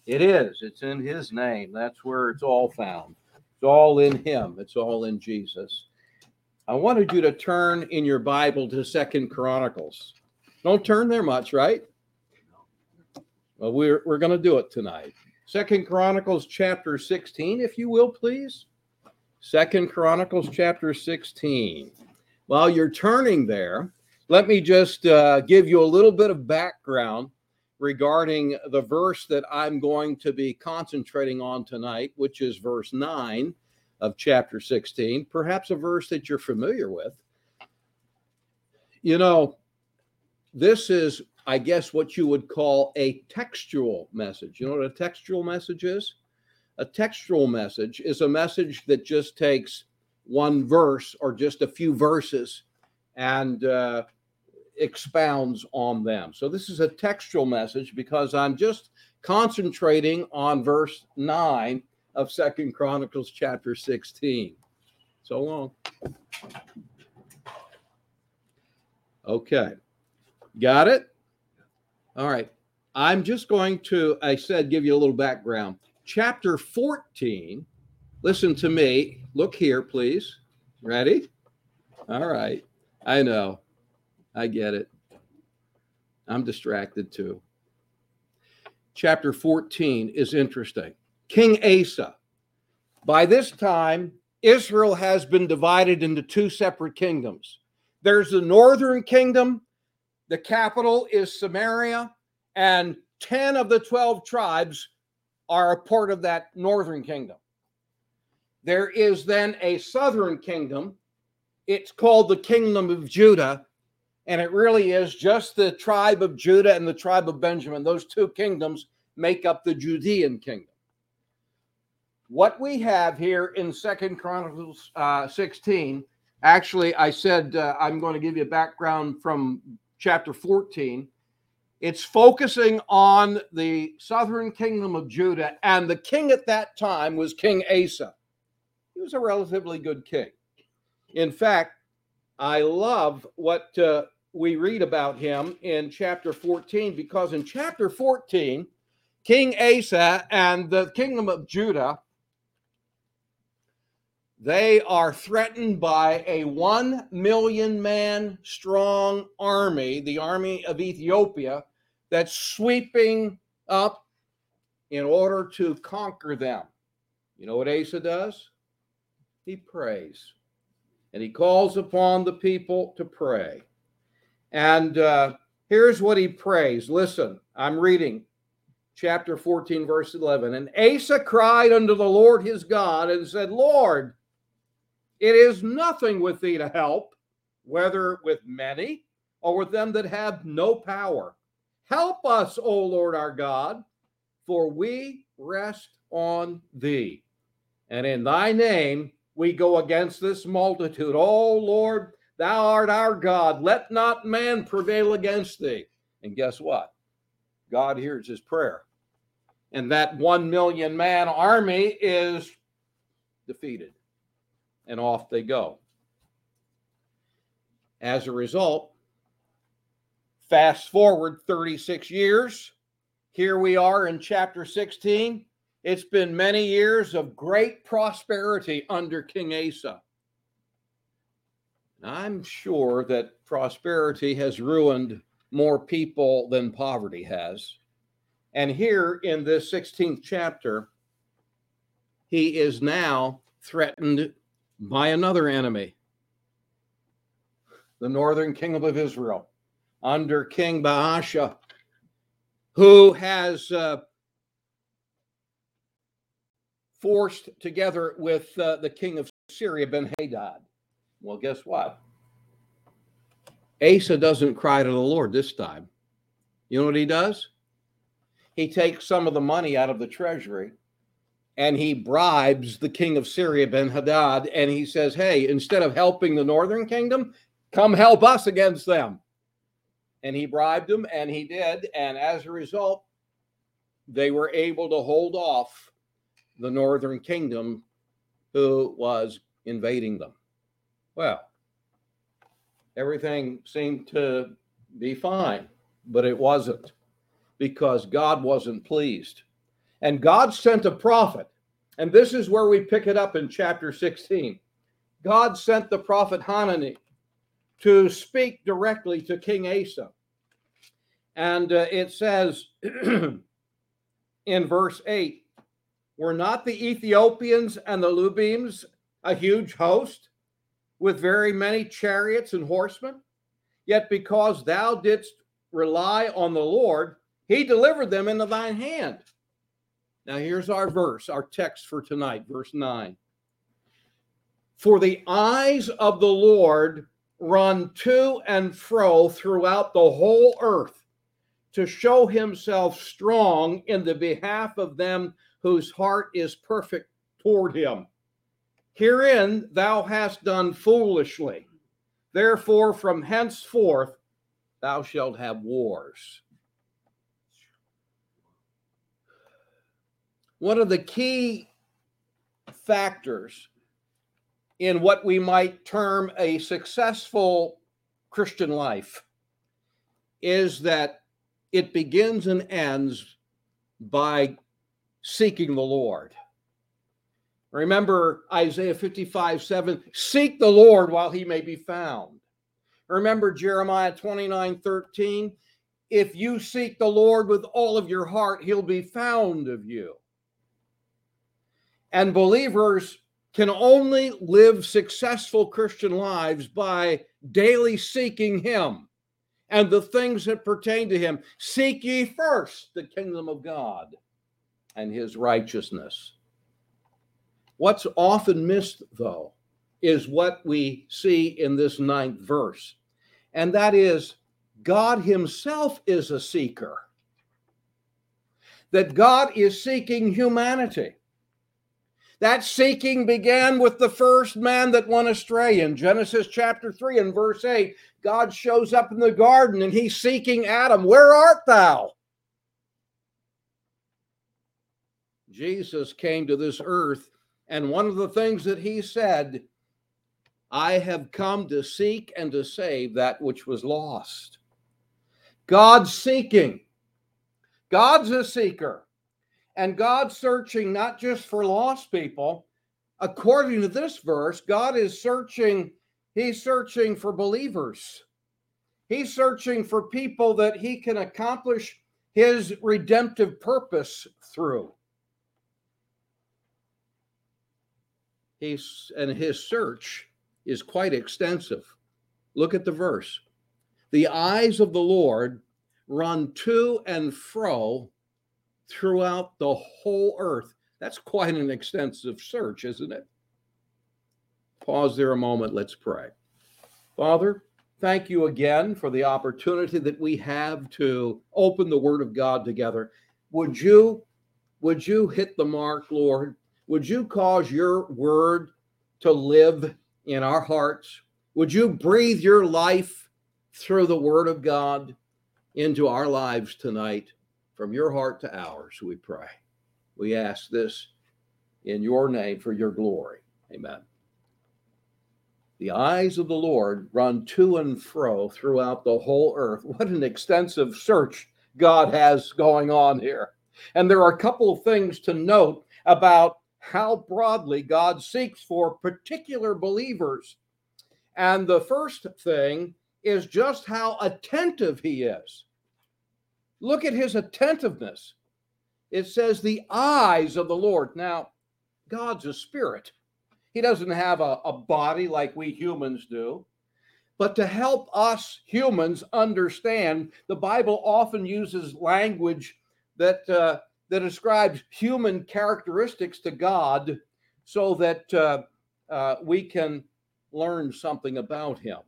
It is. It's in his name. That's where it's all found. It's all in him. It's all in Jesus. I wanted you to turn in your Bible to Second Chronicles. Don't turn there much, right? Well, we're going to do it tonight. Second Chronicles chapter 16, if you will, please. Second Chronicles chapter 16. While you're turning there, let me just give you a little bit of background regarding the verse that I'm going to be concentrating on tonight, which is verse 9 of chapter 16, perhaps a verse that you're familiar with. You know, this is, I guess, what you would call a textual message. You know what a textual message is? A textual message is a message that just takes one verse or just a few verses and expounds on them. So this is a textual message because I'm just concentrating on verse 9 of Second Chronicles chapter 16. So long. Okay. Got it? All right. I'm just going to, I said, give you a little background. Chapter 14, listen to me. Look here, please. Ready? All right. I know. I get it. I'm distracted too. Chapter 14 is interesting. King Asa. By this time, Israel has been divided into two separate kingdoms. There's the northern kingdom. The capital is Samaria, and 10 of the 12 tribes are a part of that northern kingdom. There is then a southern kingdom. It's called the Kingdom of Judah, and it really is just the tribe of Judah and the tribe of Benjamin. Those two kingdoms make up the Judean kingdom. What we have here in Second Chronicles 16, actually, I said I'm going to give you a background from chapter 14. It's focusing on the southern kingdom of Judah, and the king at that time was King Asa. He was a relatively good king. In fact, I love what we read about him in chapter 14, because in chapter 14, King Asa and the kingdom of Judah, they are threatened by a 1 million man strong army, the army of Ethiopia, that's sweeping up in order to conquer them. You know what Asa does? He prays. And he calls upon the people to pray. And here's what he prays. Listen, I'm reading chapter 14, verse 11. And Asa cried unto the Lord his God and said, Lord, it is nothing with thee to help, whether with many or with them that have no power. Help us, O Lord our God, for we rest on thee. And in thy name we go against this multitude. O Lord, thou art our God. Let not man prevail against thee. And guess what? God hears his prayer. And that 1 million man army is defeated. And off they go. As a result, fast forward 36 years. Here we are in chapter 16. It's been many years of great prosperity under King Asa. I'm sure that prosperity has ruined more people than poverty has. And here in this 16th chapter, he is now threatened by another enemy, the northern kingdom of Israel, under King Baasha, who has forced together with the king of Syria, Ben-Hadad. Well, guess what? Asa doesn't cry to the Lord this time. You know what he does? He takes some of the money out of the treasury and he bribes the king of Syria, Ben-Hadad, and he says, hey, instead of helping the northern kingdom, come help us against them. And he bribed them, and he did. And as a result, they were able to hold off the northern kingdom who was invading them. Well, everything seemed to be fine, but it wasn't, because God wasn't pleased. And God sent a prophet. And this is where we pick it up in chapter 16. God sent the prophet Hanani to speak directly to King Asa. And it says in verse 8, were not the Ethiopians and the Lubims a huge host with very many chariots and horsemen? Yet because thou didst rely on the Lord, he delivered them into thine hand. Now here's our verse, our text for tonight, verse 9. For the eyes of the Lord run to and fro throughout the whole earth, to show himself strong in the behalf of them whose heart is perfect toward him. Herein thou hast done foolishly. Therefore, from henceforth thou shalt have wars. One of the key factors in what we might term a successful Christian life is that it begins and ends by seeking the Lord. Remember Isaiah 55:7, seek the Lord while he may be found. Remember Jeremiah 29:13, if you seek the Lord with all of your heart, he'll be found of you. And believers can only live successful Christian lives by daily seeking him and the things that pertain to him. Seek ye first the kingdom of God and his righteousness. What's often missed, though, is what we see in this 9th verse, and that is God himself is a seeker. That God is seeking humanity. That seeking began with the first man that went astray. In Genesis chapter 3 and verse 8, God shows up in the garden and he's seeking Adam. Where art thou? Jesus came to this earth, and one of the things that he said, I have come to seek and to save that which was lost. God's seeking. God's a seeker. And God's searching not just for lost people. According to this verse, God is searching, he's searching for believers. He's searching for people that he can accomplish his redemptive purpose through. His search is quite extensive. Look at the verse. The eyes of the Lord run to and fro throughout the whole earth. That's quite an extensive search, isn't it? Pause there a moment. Let's pray. Father, thank you again for the opportunity that we have to open the Word of God together. Would you hit the mark, Lord? Would you cause your word to live in our hearts? Would you breathe your life through the Word of God into our lives tonight? From your heart to ours, we pray. We ask this in your name for your glory. Amen. The eyes of the Lord run to and fro throughout the whole earth. What an extensive search God has going on here. And there are a couple of things to note about how broadly God seeks for particular believers. And the first thing is just how attentive he is. Look at his attentiveness. It says the eyes of the Lord. Now, God's a spirit. He doesn't have a body like we humans do. But to help us humans understand, the Bible often uses language that describes human characteristics to God so that we can learn something about him.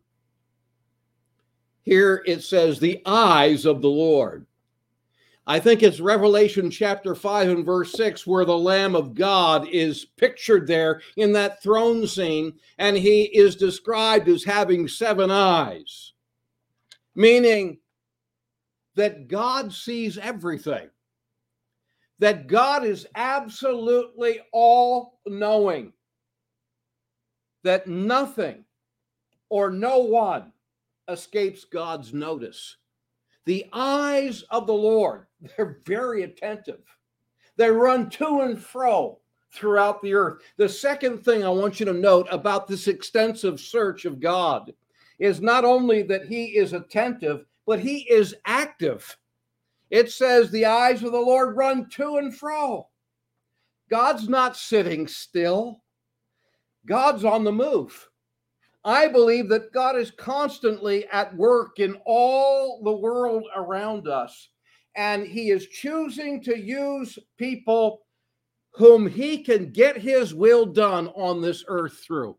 Here it says the eyes of the Lord. I think it's Revelation chapter 5 and verse 6 where the Lamb of God is pictured there in that throne scene, and he is described as having 7 eyes, meaning that God sees everything, that God is absolutely all-knowing, that nothing or no one escapes God's notice. The eyes of the Lord, they're very attentive. They run to and fro throughout the earth. The second thing I want you to note about this extensive search of God is not only that he is attentive, but he is active. It says the eyes of the Lord run to and fro. God's not sitting still. God's on the move. I believe that God is constantly at work in all the world around us, and he is choosing to use people whom he can get his will done on this earth through.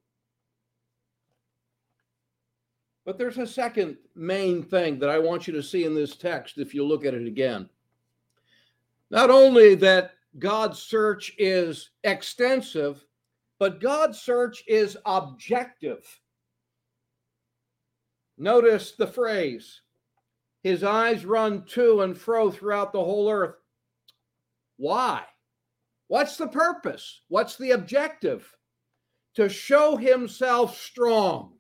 But there's a second main thing that I want you to see in this text if you look at it again. Not only that God's search is extensive, but God's search is objective. Notice the phrase, his eyes run to and fro throughout the whole earth. Why? What's the purpose? What's the objective? To show himself strong.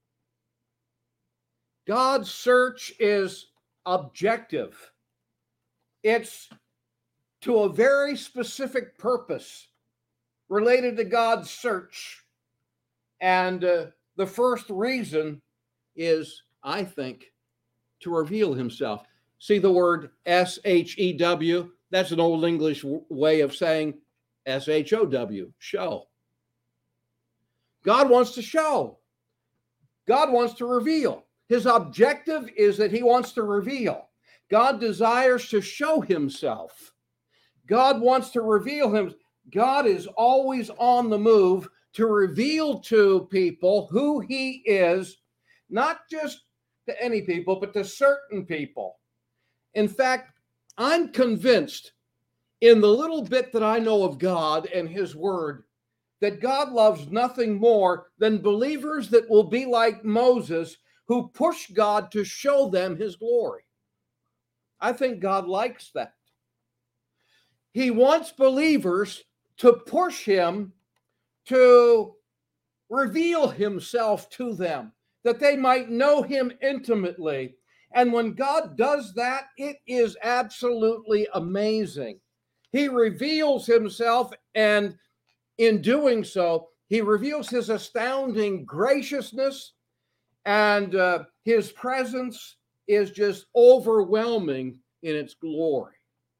God's search is objective. It's to a very specific purpose related to God's search. And the first reason is, I think, to reveal himself. See the word S-H-E-W? That's an old English way of saying S-H-O-W, show. God wants to show. God wants to reveal. His objective is that he wants to reveal. God desires to show himself. God wants to reveal him. God is always on the move to reveal to people who he is, not just to any people, but to certain people. In fact, I'm convinced in the little bit that I know of God and his word, that God loves nothing more than believers that will be like Moses, who push God to show them his glory. I think God likes that. He wants believers to push him to reveal himself to them, that they might know him intimately. And when God does that, it is absolutely amazing. He reveals himself, and in doing so, he reveals his astounding graciousness, and his presence is just overwhelming in its glory.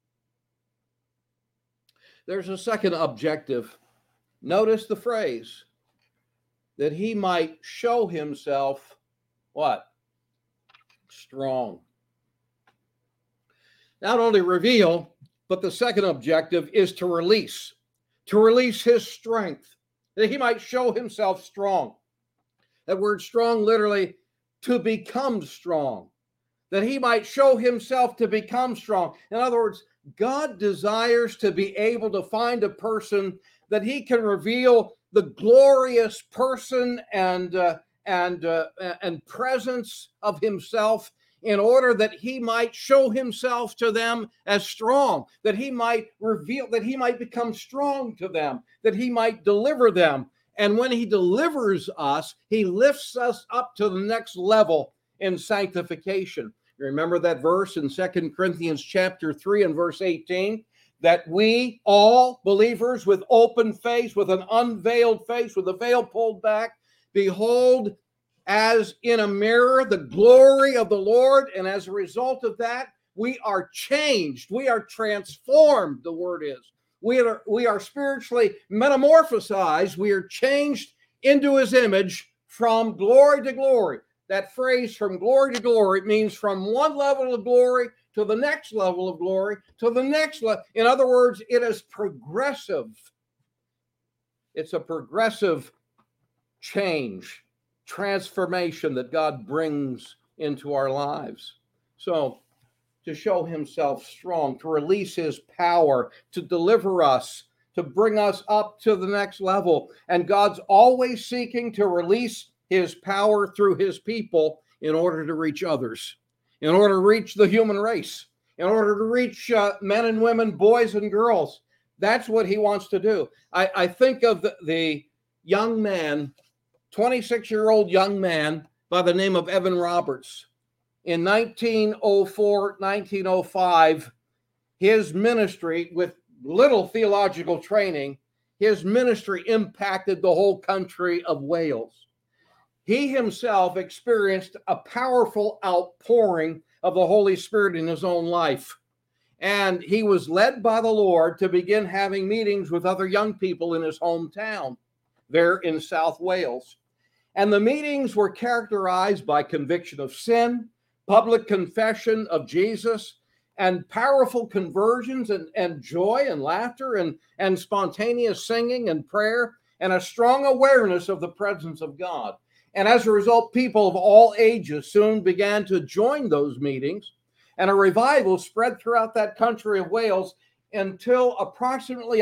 There's a second objective. Notice the phrase, that he might show himself what? Strong. Not only reveal, but the second objective is to release his strength, that he might show himself strong. That word strong, literally, to become strong, that he might show himself to become strong. In other words, God desires to be able to find a person that he can reveal the glorious person and presence of himself, in order that he might show himself to them as strong, that he might reveal, that he might become strong to them, that he might deliver them. And when he delivers us, he lifts us up to the next level in sanctification. You remember that verse in 2 Corinthians chapter 3 and verse 18, that we all believers with open face, with an unveiled face, with the veil pulled back, behold as in a mirror the glory of the Lord. And as a result of that, we are changed. We are transformed, the word is. We are spiritually metamorphosized. We are changed into his image from glory to glory. That phrase, from glory to glory, means from one level of glory to the next level of glory to the next level. In other words, it is progressive. It's a progressive change, transformation that God brings into our lives. So, to show himself strong, to release his power, to deliver us, to bring us up to the next level. And God's always seeking to release his power through his people in order to reach others, in order to reach the human race, in order to reach men and women, boys and girls. That's what he wants to do. I think of the young man, 26-year-old young man by the name of Evan Roberts. In 1904, 1905, his ministry with little theological training, his ministry impacted the whole country of Wales. He himself experienced a powerful outpouring of the Holy Spirit in his own life. And he was led by the Lord to begin having meetings with other young people in his hometown there in South Wales. And the meetings were characterized by conviction of sin, public confession of Jesus, and powerful conversions and joy and laughter and spontaneous singing and prayer, and a strong awareness of the presence of God. And as a result, people of all ages soon began to join those meetings, and a revival spread throughout that country of Wales until approximately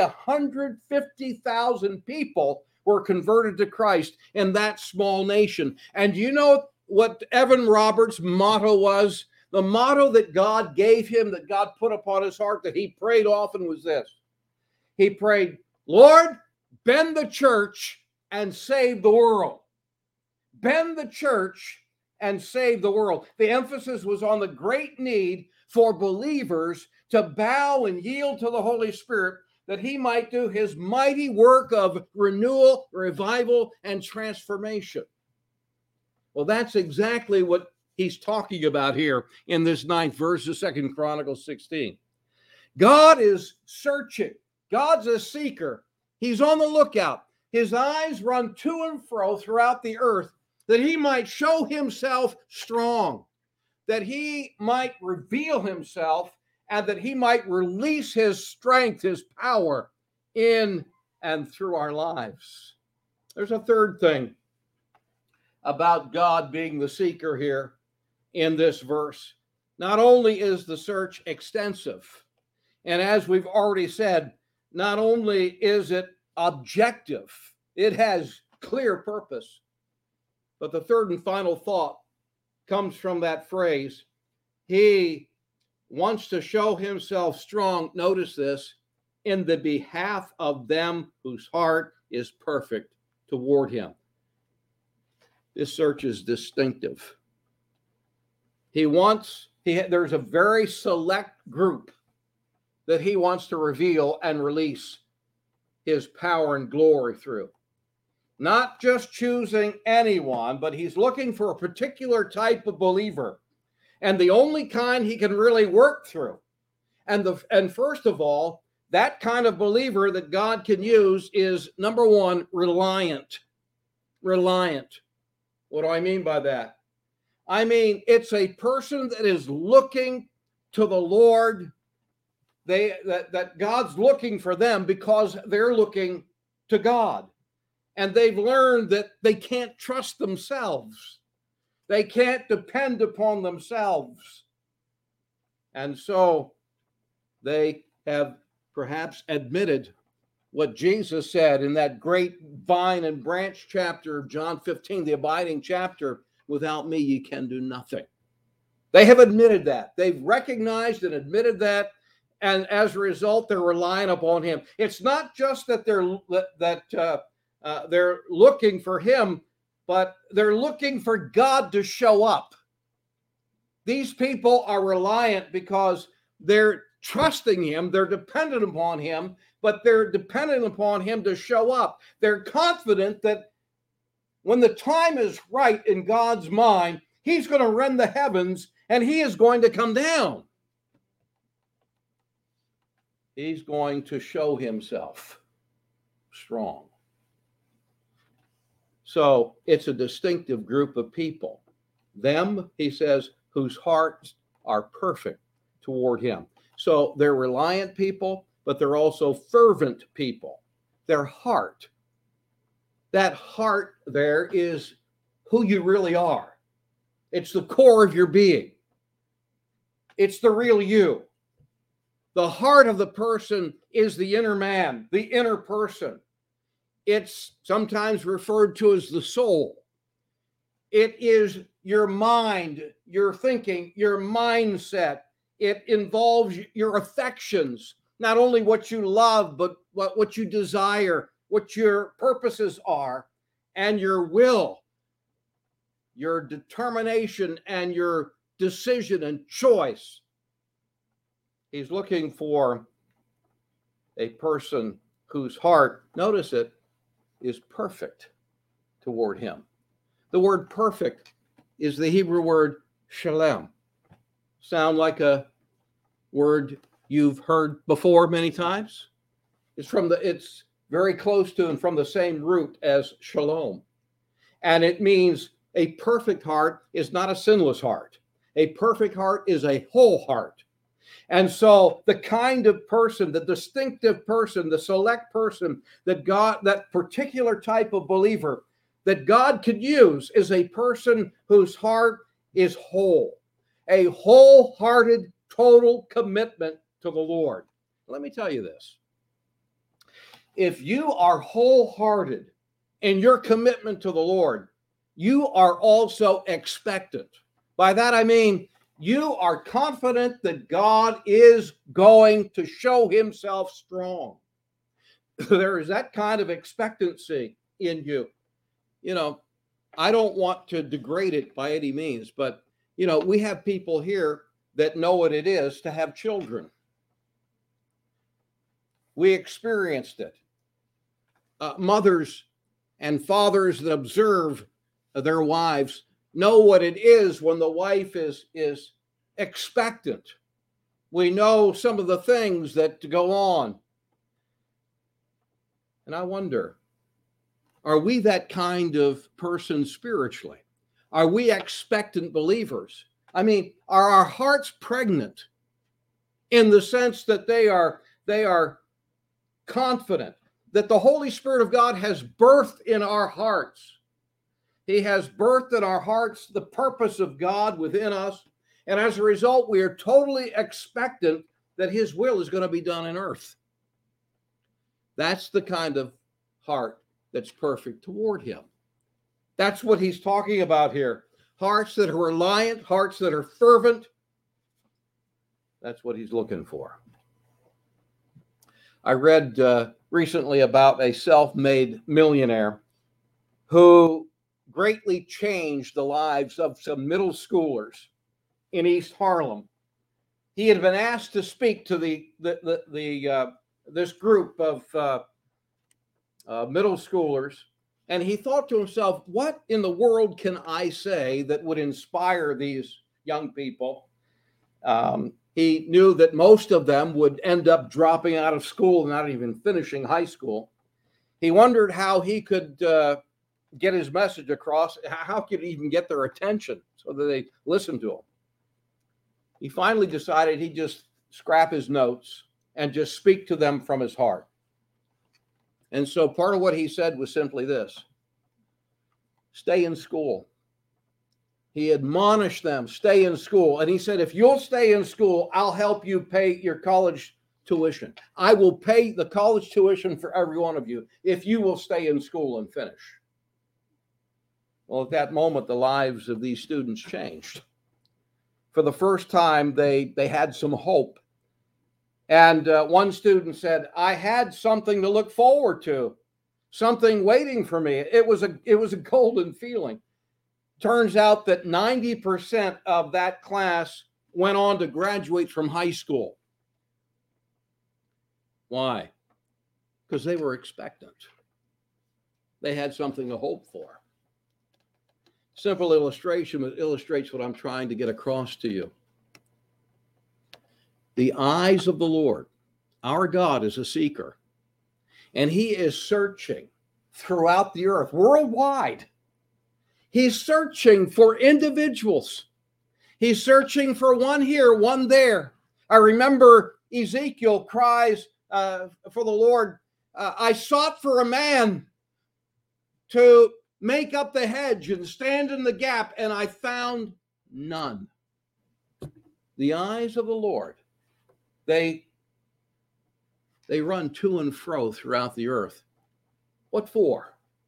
150,000 people were converted to Christ in that small nation. And you know what Evan Roberts' motto was? The motto that God gave him, that God put upon his heart, that he prayed often, was this. He prayed, Lord, bend the church and save the world. Bend the church and save the world. The emphasis was on the great need for believers to bow and yield to the Holy Spirit, that he might do his mighty work of renewal, revival, and transformation. Well, that's exactly what he's talking about here in this 9th verse of 2 Chronicles 16. God is searching. God's a seeker. He's on the lookout. His eyes run to and fro throughout the earth, that he might show himself strong, that he might reveal himself, and that he might release his strength, his power in and through our lives. There's a third thing about God being the seeker here in this verse. Not only is the search extensive, and as we've already said, not only is it objective, it has clear purpose. But the third and final thought comes from that phrase. He wants to show himself strong, notice this, in the behalf of them whose heart is perfect toward him. This search is distinctive. There's a very select group that he wants to reveal and release his power and glory through. Not just choosing anyone, but he's looking for a particular type of believer, and the only kind he can really work through. And first of all, that kind of believer that God can use is, number one, reliant. Reliant. What do I mean by that? I mean, it's a person that is looking to the Lord. That God's looking for them because they're looking to God. And they've learned that they can't trust themselves. They can't depend upon themselves. And so they have perhaps admitted what Jesus said in that great vine and branch chapter of John 15, the abiding chapter, without me, you can do nothing. They have admitted that. They've recognized and admitted that. And as a result, they're relying upon him. It's not just that they're looking for him, but they're looking for God to show up. These people are reliant because they're trusting him, they're dependent upon him, but they're dependent upon him to show up. They're confident that when the time is right in God's mind, he's going to rend the heavens and he is going to come down. He's going to show himself strong. So it's a distinctive group of people. Them, he says, whose hearts are perfect toward him. So they're reliant people, but they're also fervent people. Their heart, that heart there is who you really are. It's the core of your being. It's the real you. The heart of the person is the inner man, the inner person. It's sometimes referred to as the soul. It is your mind, your thinking, your mindset. It involves your affections, not only what you love, but what you desire, what your purposes are, and your will, your determination, and your decision and choice. He's looking for a person whose heart, notice it, is perfect toward him. The word perfect is the Hebrew word shalem. Sound like a word you've heard before many times? It's very close to and from the same root as shalom. And it means a perfect heart is not a sinless heart. A perfect heart is a whole heart. And so the kind of person, the distinctive person, the select person that God, that particular type of believer that God could use is a person whose heart is whole, a wholehearted, total commitment to the Lord. Let me tell you this. If you are wholehearted in your commitment to the Lord, you are also expectant. By that I mean, you are confident that God is going to show himself strong. There is that kind of expectancy in you. You know, I don't want to degrade it by any means, but, you know, we have people here that know what it is to have children. We experienced it. Mothers and fathers that observe their wives know what it is when the wife is expectant. We know some of the things that go on. And I wonder, are we that kind of person spiritually? Are we expectant believers? I mean, are our hearts pregnant in the sense that they are confident that the Holy Spirit of God has birthed in our hearts? He has birthed in our hearts the purpose of God within us. And as a result, we are totally expectant that his will is going to be done in earth. That's the kind of heart that's perfect toward him. That's what he's talking about here. Hearts that are reliant, hearts that are fervent. That's what he's looking for. I read recently about a self-made millionaire who greatly changed the lives of some middle schoolers in East Harlem. He had been asked to speak to this group of middle schoolers, and he thought to himself, what in the world can I say that would inspire these young people? He knew that most of them would end up dropping out of school, not even finishing high school. He wondered how he could get his message across, how could he even get their attention so that they listen to him. He finally decided he'd just scrap his notes and just speak to them from his heart. And so part of what he said was simply this: stay in school. He admonished them, stay in school. And he said, if you'll stay in school, I'll help you pay your college tuition. I will pay the college tuition for every one of you if you will stay in school and finish. Well, at that moment, the lives of these students changed. For the first time, they had some hope. And one student said, I had something to look forward to, something waiting for me. It was a golden feeling. Turns out that 90% of that class went on to graduate from high school. Why? Because they were expectant. They had something to hope for. Simple illustration that illustrates what I'm trying to get across to you. The eyes of the Lord, our God, is a seeker, and he is searching throughout the earth, worldwide. He's searching for individuals. He's searching for one here, one there. I remember Ezekiel cries for the Lord, I sought for a man to make up the hedge and stand in the gap, and I found none. The eyes of the Lord, they run to and fro throughout the earth. What for?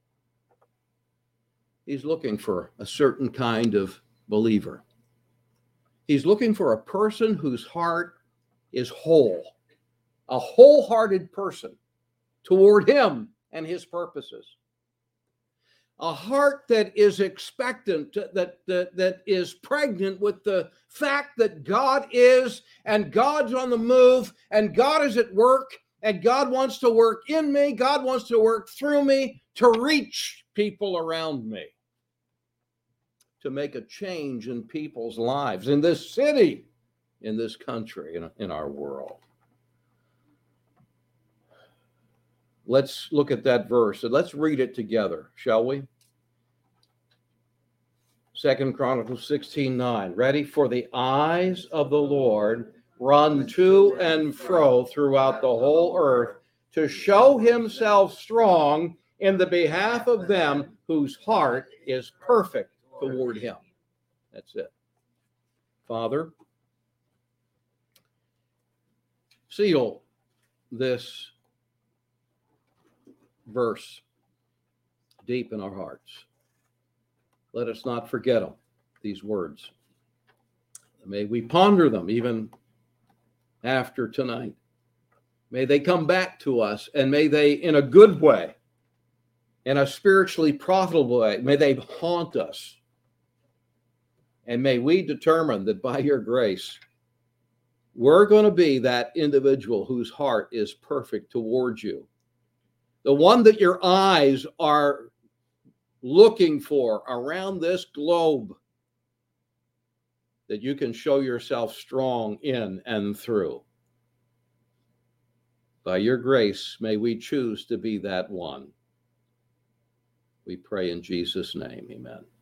He's looking for a certain kind of believer. He's looking for a person whose heart is whole, a wholehearted person toward him and his purposes. A heart that is expectant, that is pregnant with the fact that God is, and God's on the move, and God is at work, And God wants to work in me. God wants to work through me to reach people around me, to make a change in people's lives, in this city, in this country, in our world. Let's look at that verse and let's read it together, shall we? 2 Chronicles 16:9. Ready? For the eyes of the Lord run to and fro throughout the whole earth to show himself strong in the behalf of them whose heart is perfect toward him. That's it. Father, seal this verse deep in our hearts. Let us not forget them, these words. May we ponder them even after tonight. May they come back to us, and may they, in a good way, in a spiritually profitable way, may they haunt us. And may we determine that by your grace, we're going to be that individual whose heart is perfect towards you. The one that your eyes are looking for around this globe, that you can show yourself strong in and through. By your grace, may we choose to be that one. We pray in Jesus' name, amen.